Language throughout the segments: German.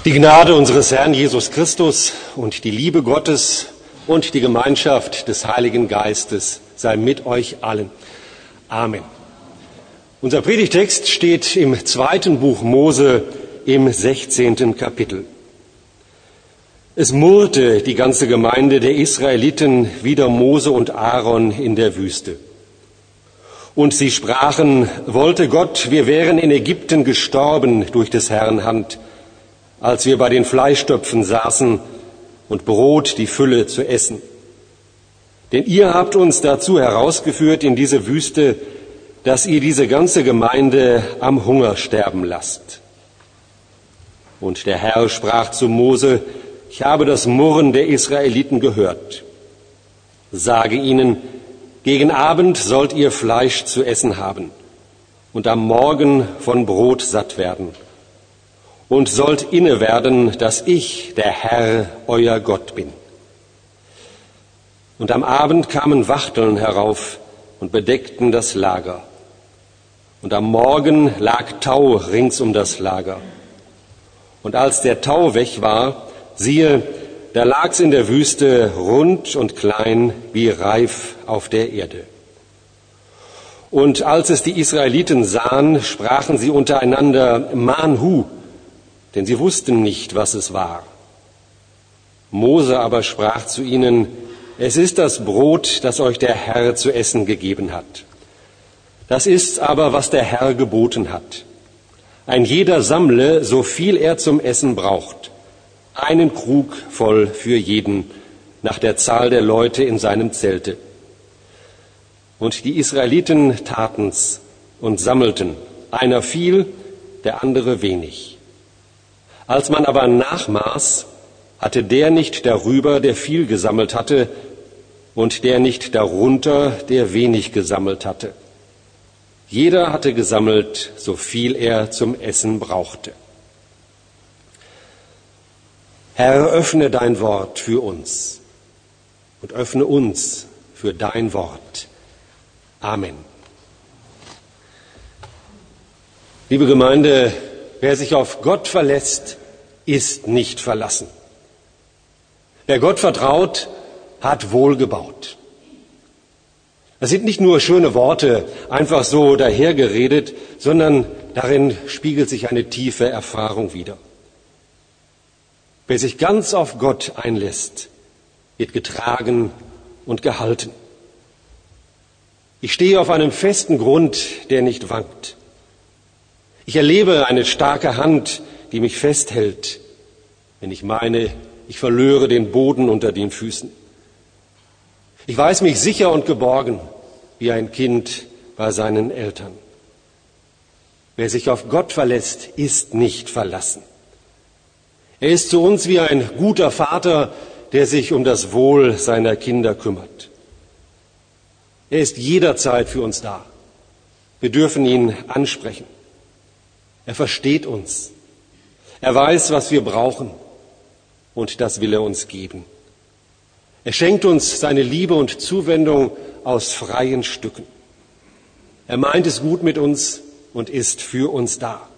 Die Gnade unseres Herrn Jesus Christus und die Liebe Gottes und die Gemeinschaft des Heiligen Geistes sei mit euch allen. Amen. Unser Predigtext steht im 2. Buch Mose im 16. Kapitel. Es murrte die ganze Gemeinde der Israeliten wider Mose und Aaron in der Wüste. Und sie sprachen, wollte Gott, wir wären in Ägypten gestorben durch des Herrn Hand, als wir bei den Fleischtöpfen saßen und Brot die Fülle zu essen. Denn ihr habt uns dazu herausgeführt in diese Wüste, dass ihr diese ganze Gemeinde am Hunger sterben lasst. Und der Herr sprach zu Mose, ich habe das Murren der Israeliten gehört. Sage ihnen, gegen Abend sollt ihr Fleisch zu essen haben und am Morgen von Brot satt werden. Und sollt inne werden, dass ich, der Herr, euer Gott bin. Und am Abend kamen Wachteln herauf und bedeckten das Lager. Und am Morgen lag Tau rings um das Lager. Und als der Tau weg war, siehe, da lag's in der Wüste rund und klein wie Reif auf der Erde. Und als es die Israeliten sahen, sprachen sie untereinander, Manhu, denn sie wussten nicht, was es war. Mose aber sprach zu ihnen, es ist das Brot, das euch der Herr zu essen gegeben hat. Das ist aber, was der Herr geboten hat. Ein jeder sammle, so viel er zum Essen braucht. Einen Krug voll für jeden, nach der Zahl der Leute in seinem Zelte. Und die Israeliten taten's und sammelten, einer viel, der andere wenig. Als man aber nachmaß, hatte der nicht darüber, der viel gesammelt hatte, und der nicht darunter, der wenig gesammelt hatte. Jeder hatte gesammelt, so viel er zum Essen brauchte. Herr, öffne dein Wort für uns und öffne uns für dein Wort. Amen. Liebe Gemeinde, wer sich auf Gott verlässt, ist nicht verlassen. Wer Gott vertraut, hat wohlgebaut. Das sind nicht nur schöne Worte, einfach so dahergeredet, sondern darin spiegelt sich eine tiefe Erfahrung wider. Wer sich ganz auf Gott einlässt, wird getragen und gehalten. Ich stehe auf einem festen Grund, der nicht wankt. Ich erlebe eine starke Hand, die mich festhält, wenn ich meine, ich verlöre den Boden unter den Füßen. Ich weiß mich sicher und geborgen, wie ein Kind bei seinen Eltern. Wer sich auf Gott verlässt, ist nicht verlassen. Er ist zu uns wie ein guter Vater, der sich um das Wohl seiner Kinder kümmert. Er ist jederzeit für uns da. Wir dürfen ihn ansprechen. Er versteht uns. Er weiß, was wir brauchen, und das will er uns geben. Er schenkt uns seine Liebe und Zuwendung aus freien Stücken. Er meint es gut mit uns und ist für uns da.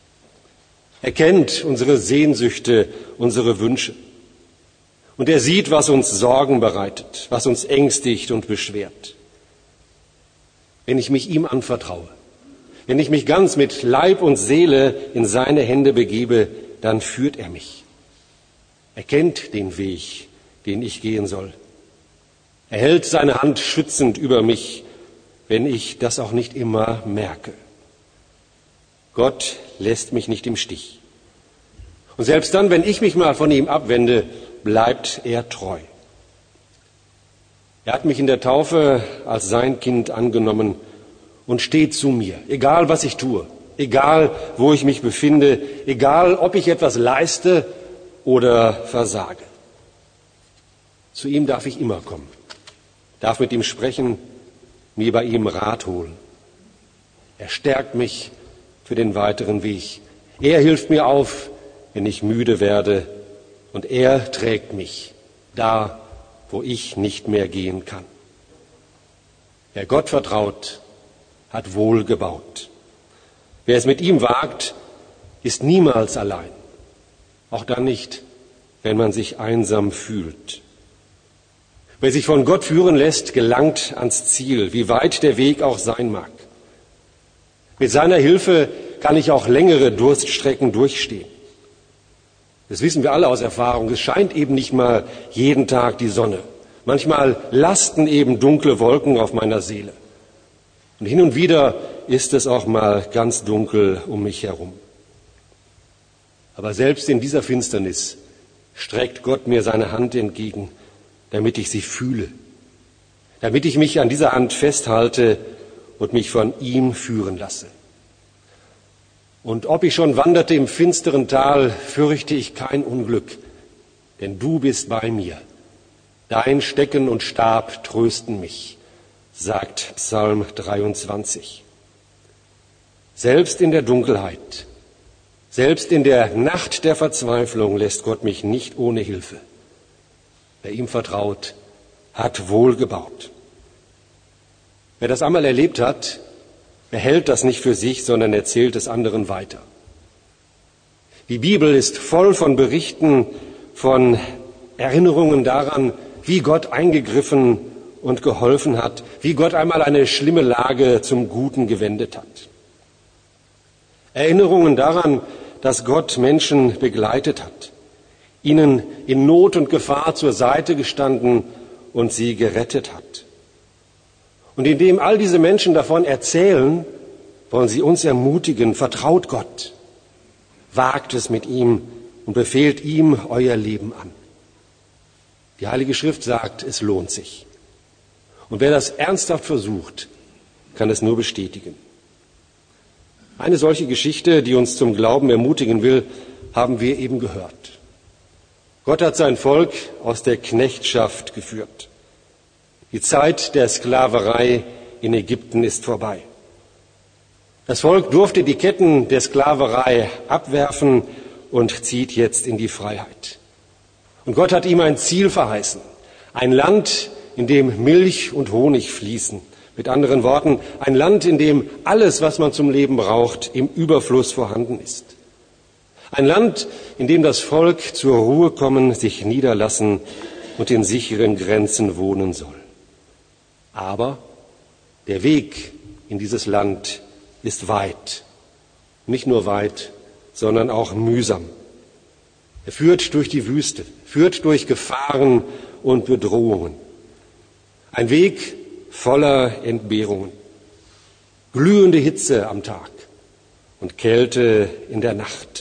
Er kennt unsere Sehnsüchte, unsere Wünsche. Und er sieht, was uns Sorgen bereitet, was uns ängstigt und beschwert. Wenn ich mich ihm anvertraue, wenn ich mich ganz mit Leib und Seele in seine Hände begebe, dann führt er mich. Er kennt den Weg, den ich gehen soll. Er hält seine Hand schützend über mich, wenn ich das auch nicht immer merke. Gott lässt mich nicht im Stich. Und selbst dann, wenn ich mich mal von ihm abwende, bleibt er treu. Er hat mich in der Taufe als sein Kind angenommen und steht zu mir, egal was ich tue, egal wo ich mich befinde, egal ob ich etwas leiste oder versage. Zu ihm darf ich immer kommen, darf mit ihm sprechen, mir bei ihm Rat holen. Er stärkt mich für den weiteren Weg. Er hilft mir auf, wenn ich müde werde, und er trägt mich da, wo ich nicht mehr gehen kann. Wer Gott vertraut, hat wohl gebaut. Wer es mit ihm wagt, ist niemals allein. auch dann nicht, wenn man sich einsam fühlt. Wer sich von Gott führen lässt, gelangt ans Ziel, wie weit der Weg auch sein mag. Mit seiner Hilfe kann ich auch längere Durststrecken durchstehen. Das wissen wir alle aus Erfahrung. Es scheint eben nicht mal jeden Tag die Sonne. Manchmal lasten eben dunkle Wolken auf meiner Seele. Und hin und wieder ist es auch mal ganz dunkel um mich herum. Aber selbst in dieser Finsternis streckt Gott mir seine Hand entgegen, damit ich sie fühle, damit ich mich an dieser Hand festhalte und mich von ihm führen lasse. Und ob ich schon wanderte im finsteren Tal, fürchte ich kein Unglück, denn du bist bei mir. Dein Stecken und Stab trösten mich, sagt Psalm 23. Selbst in der Dunkelheit, selbst in der Nacht der Verzweiflung lässt Gott mich nicht ohne Hilfe. Wer ihm vertraut, hat wohl gebaut. Wer das einmal erlebt hat, behält das nicht für sich, sondern erzählt es anderen weiter. Die Bibel ist voll von Berichten, von Erinnerungen daran, wie Gott eingegriffen und geholfen hat, wie Gott einmal eine schlimme Lage zum Guten gewendet hat. Erinnerungen daran, dass Gott Menschen begleitet hat, ihnen in Not und Gefahr zur Seite gestanden und sie gerettet hat. Und indem all diese Menschen davon erzählen, wollen sie uns ermutigen, vertraut Gott, wagt es mit ihm und befehlt ihm euer Leben an. Die Heilige Schrift sagt, es lohnt sich. Und wer das ernsthaft versucht, kann es nur bestätigen. Eine solche Geschichte, die uns zum Glauben ermutigen will, haben wir eben gehört. Gott hat sein Volk aus der Knechtschaft geführt. Die Zeit der Sklaverei in Ägypten ist vorbei. Das Volk durfte die Ketten der Sklaverei abwerfen und zieht jetzt in die Freiheit. Und Gott hat ihm ein Ziel verheißen. Ein Land, in dem Milch und Honig fließen. Mit anderen Worten, ein Land, in dem alles, was man zum Leben braucht, im Überfluss vorhanden ist. Ein Land, in dem das Volk zur Ruhe kommen, sich niederlassen und in sicheren Grenzen wohnen soll. Aber der Weg in dieses Land ist weit. Nicht nur weit, sondern auch mühsam. Er führt durch die Wüste, führt durch Gefahren und Bedrohungen. Ein Weg voller Entbehrungen. Glühende Hitze am Tag und Kälte in der Nacht.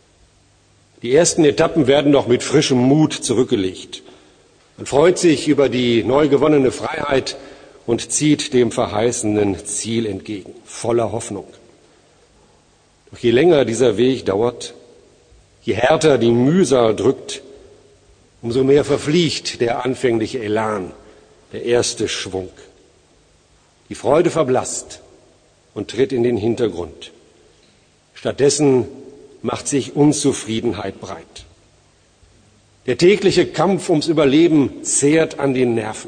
Die ersten Etappen werden noch mit frischem Mut zurückgelegt. Man freut sich über die neu gewonnene Freiheit und zieht dem verheißenen Ziel entgegen, voller Hoffnung. Doch je länger dieser Weg dauert, je härter die Mühsal drückt, umso mehr verfliegt der anfängliche Elan, der erste Schwung. Die Freude verblasst und tritt in den Hintergrund. Stattdessen macht sich Unzufriedenheit breit. Der tägliche Kampf ums Überleben zehrt an den Nerven.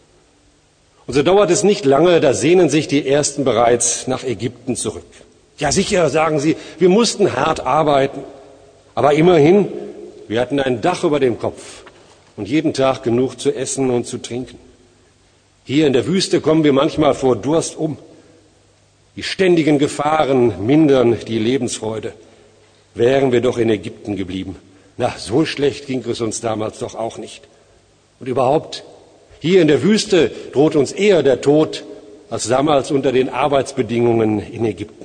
Und so dauert es nicht lange, da sehnen sich die Ersten bereits nach Ägypten zurück. Ja sicher, sagen sie, wir mussten hart arbeiten. Aber immerhin, wir hatten ein Dach über dem Kopf und jeden Tag genug zu essen und zu trinken. Hier in der Wüste kommen wir manchmal vor Durst um. Die ständigen Gefahren mindern die Lebensfreude. Wären wir doch in Ägypten geblieben. Na, so schlecht ging es uns damals doch auch nicht. Und überhaupt, hier in der Wüste droht uns eher der Tod als damals unter den Arbeitsbedingungen in Ägypten.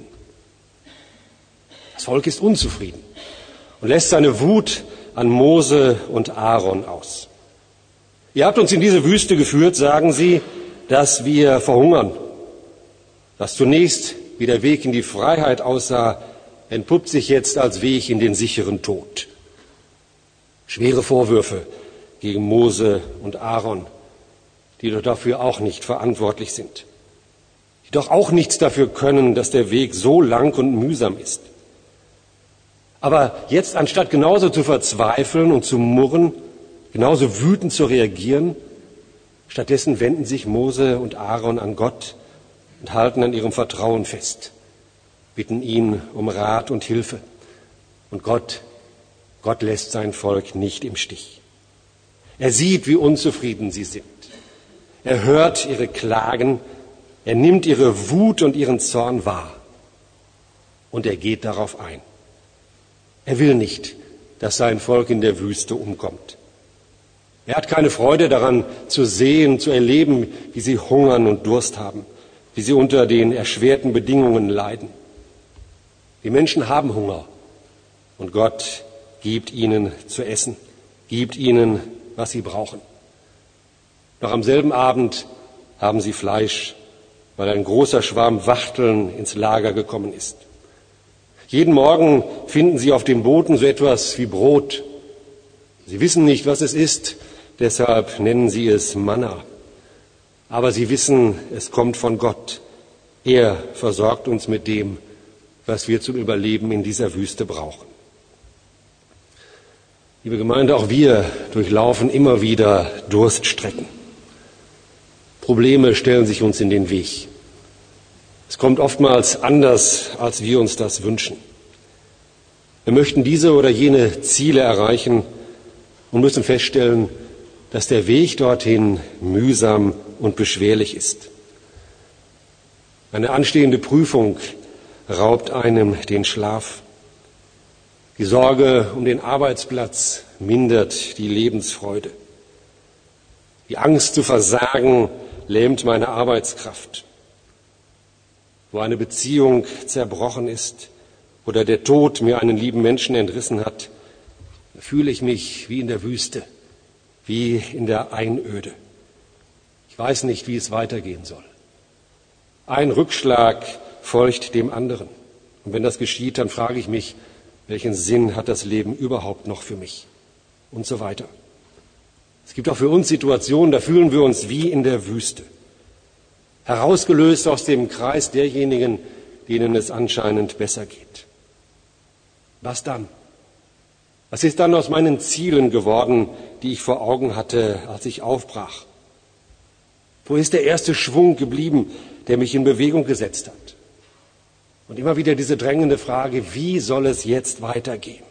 Das Volk ist unzufrieden und lässt seine Wut an Mose und Aaron aus. Ihr habt uns in diese Wüste geführt, sagen sie, dass wir verhungern. Was zunächst wie der Weg in die Freiheit aussah, entpuppt sich jetzt als Weg in den sicheren Tod. Schwere Vorwürfe gegen Mose und Aaron, die doch dafür auch nicht verantwortlich sind. Die doch auch nichts dafür können, dass der Weg so lang und mühsam ist. Aber jetzt, anstatt genauso zu verzweifeln und zu murren, genauso wütend zu reagieren, stattdessen wenden sich Mose und Aaron an Gott und halten an ihrem Vertrauen fest, bitten ihn um Rat und Hilfe. Und Gott Gott lässt sein Volk nicht im Stich. Er sieht, wie unzufrieden sie sind. Er hört ihre Klagen, er nimmt ihre Wut und ihren Zorn wahr. Und er geht darauf ein. Er will nicht, dass sein Volk in der Wüste umkommt. Er hat keine Freude daran, zu sehen, zu erleben, wie sie hungern und Durst haben, wie sie unter den erschwerten Bedingungen leiden. Die Menschen haben Hunger und Gott gibt ihnen zu essen, gibt ihnen, was sie brauchen. Noch am selben Abend haben sie Fleisch, weil ein großer Schwarm Wachteln ins Lager gekommen ist. Jeden Morgen finden sie auf dem Boden so etwas wie Brot. Sie wissen nicht, was es ist, deshalb nennen sie es Manna. Aber sie wissen, es kommt von Gott. Er versorgt uns mit dem, was wir zum Überleben in dieser Wüste brauchen. Liebe Gemeinde, auch wir durchlaufen immer wieder Durststrecken. Probleme stellen sich uns in den Weg. Es kommt oftmals anders, als wir uns das wünschen. Wir möchten diese oder jene Ziele erreichen und müssen feststellen, dass der Weg dorthin mühsam und beschwerlich ist. Eine anstehende Prüfung raubt einem den Schlaf. Die Sorge um den Arbeitsplatz mindert die Lebensfreude. Die Angst zu versagen lähmt meine Arbeitskraft. Wo eine Beziehung zerbrochen ist oder der Tod mir einen lieben Menschen entrissen hat, fühle ich mich wie in der Wüste, wie in der Einöde. Ich weiß nicht, wie es weitergehen soll. Ein Rückschlag folgt dem anderen. Und wenn das geschieht, dann frage ich mich, welchen Sinn hat das Leben überhaupt noch für mich? Und so weiter. Es gibt auch für uns Situationen, da fühlen wir uns wie in der Wüste. Herausgelöst aus dem Kreis derjenigen, denen es anscheinend besser geht. Was dann? Was ist dann aus meinen Zielen geworden, die ich vor Augen hatte, als ich aufbrach? Wo ist der erste Schwung geblieben, der mich in Bewegung gesetzt hat? Und immer wieder diese drängende Frage, wie soll es jetzt weitergehen?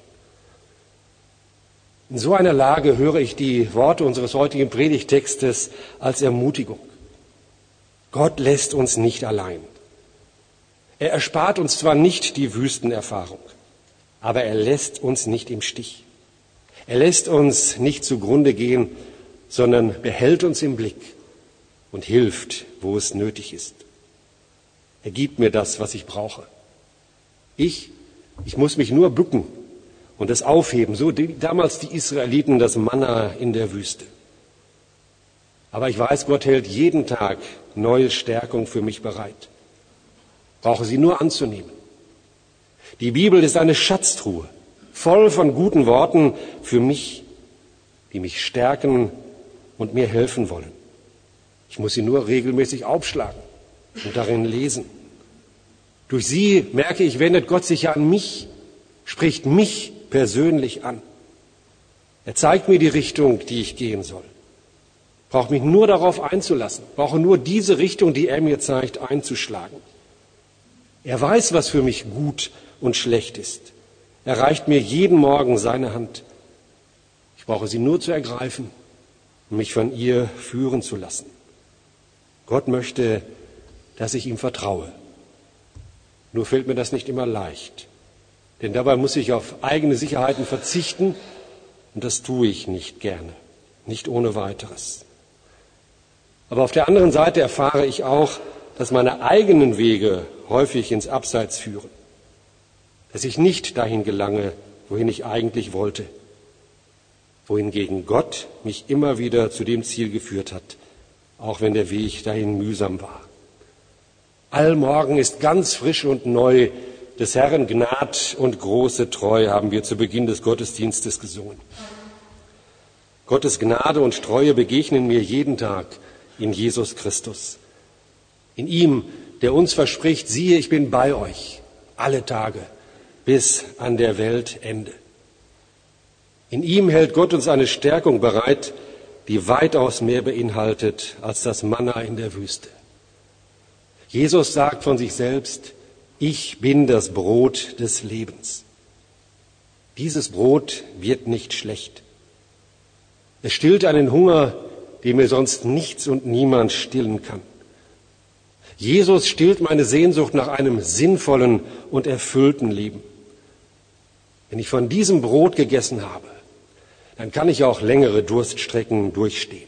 In so einer Lage höre ich die Worte unseres heutigen Predigtextes als Ermutigung. Gott lässt uns nicht allein. Er erspart uns zwar nicht die Wüstenerfahrung, aber er lässt uns nicht im Stich. Er lässt uns nicht zugrunde gehen, sondern behält uns im Blick und hilft, wo es nötig ist. Er gibt mir das, was ich brauche. Ich muss mich nur bücken und es aufheben, so damals die Israeliten das Manna in der Wüste. Aber ich weiß, Gott hält jeden Tag neue Stärkung für mich bereit. Brauche sie nur anzunehmen. Die Bibel ist eine Schatztruhe, voll von guten Worten für mich, die mich stärken und mir helfen wollen. Ich muss sie nur regelmäßig aufschlagen und darin lesen. Durch sie, merke ich, wendet Gott sich ja an mich, spricht mich persönlich an. Er zeigt mir die Richtung, die ich gehen soll. Brauche mich nur darauf einzulassen, brauche nur diese Richtung, die er mir zeigt, einzuschlagen. Er weiß, was für mich gut und schlecht ist. Er reicht mir jeden Morgen seine Hand. Ich brauche sie nur zu ergreifen und mich von ihr führen zu lassen. Gott möchte, dass ich ihm vertraue. Nur fällt mir das nicht immer leicht. Denn dabei muss ich auf eigene Sicherheiten verzichten und das tue ich nicht gerne, nicht ohne weiteres. Aber auf der anderen Seite erfahre ich auch, dass meine eigenen Wege häufig ins Abseits führen, dass ich nicht dahin gelange, wohin ich eigentlich wollte, wohingegen Gott mich immer wieder zu dem Ziel geführt hat, auch wenn der Weg dahin mühsam war. Allmorgen ist ganz frisch und neu, des Herrn Gnad und große Treue, haben wir zu Beginn des Gottesdienstes gesungen. Gottes Gnade und Treue begegnen mir jeden Tag in Jesus Christus. In ihm, der uns verspricht, siehe, ich bin bei euch alle Tage bis an der Weltende. In ihm hält Gott uns eine Stärkung bereit, die weitaus mehr beinhaltet als das Manna in der Wüste. Jesus sagt von sich selbst, ich bin das Brot des Lebens. Dieses Brot wird nicht schlecht. Es stillt einen Hunger, den mir sonst nichts und niemand stillen kann. Jesus stillt meine Sehnsucht nach einem sinnvollen und erfüllten Leben. Wenn ich von diesem Brot gegessen habe, dann kann ich auch längere Durststrecken durchstehen.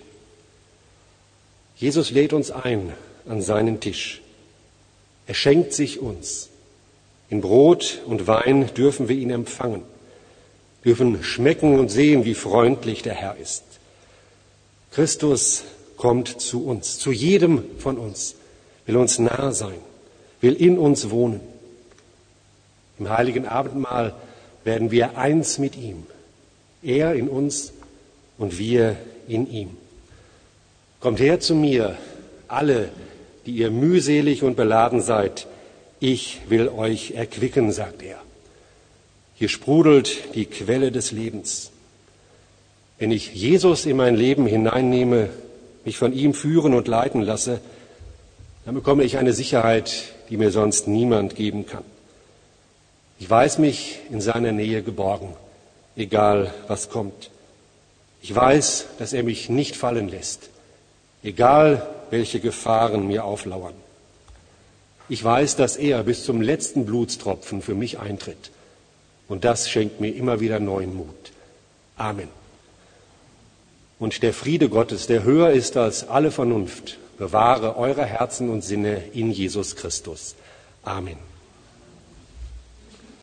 Jesus lädt uns ein an seinen Tisch. Er schenkt sich uns. In Brot und Wein dürfen wir ihn empfangen, dürfen schmecken und sehen, wie freundlich der Herr ist. Christus kommt zu uns, zu jedem von uns, will uns nah sein, will in uns wohnen. Im heiligen Abendmahl werden wir eins mit ihm, er in uns und wir in ihm. Kommt her zu mir, alle, die ihr mühselig und beladen seid, ich will euch erquicken, sagt er. Hier sprudelt die Quelle des Lebens. Wenn ich Jesus in mein Leben hineinnehme, mich von ihm führen und leiten lasse, dann bekomme ich eine Sicherheit, die mir sonst niemand geben kann. Ich weiß mich in seiner Nähe geborgen, egal was kommt. Ich weiß, dass er mich nicht fallen lässt, egal welche Gefahren mir auflauern. Ich weiß, dass er bis zum letzten Blutstropfen für mich eintritt. Und das schenkt mir immer wieder neuen Mut. Amen. Und der Friede Gottes, der höher ist als alle Vernunft, bewahre eure Herzen und Sinne in Jesus Christus. Amen.